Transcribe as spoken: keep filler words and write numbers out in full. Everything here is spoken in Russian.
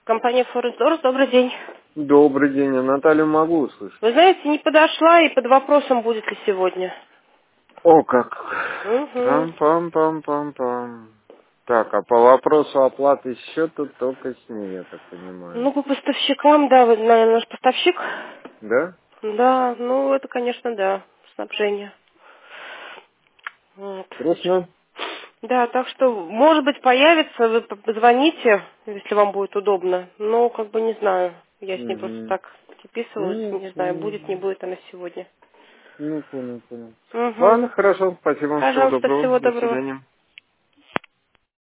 Компания Форестдорс, добрый день. Добрый день, я Наталью могу услышать. Вы знаете, не подошла и под вопросом, будет ли сегодня. О, как. Угу. Пам-пам-пам-пам-пам. Так, а по вопросу оплаты счета только с ней, я так понимаю. Ну, по поставщикам, да, вы, наверное, наш поставщик. Да? Да, ну, это, конечно, да, снабжение. Вот. Срочно? Да, так что, может быть, появится, вы п- позвоните, если вам будет удобно. Но, как бы, не знаю, я с ней просто Угу. так переписывалась, Ну, не знаю, понял. будет, не будет она сегодня. Ну, понял, понял. Угу. Ладно, хорошо, спасибо, всего Пожалуйста, доброго, всего до доброго. свидания.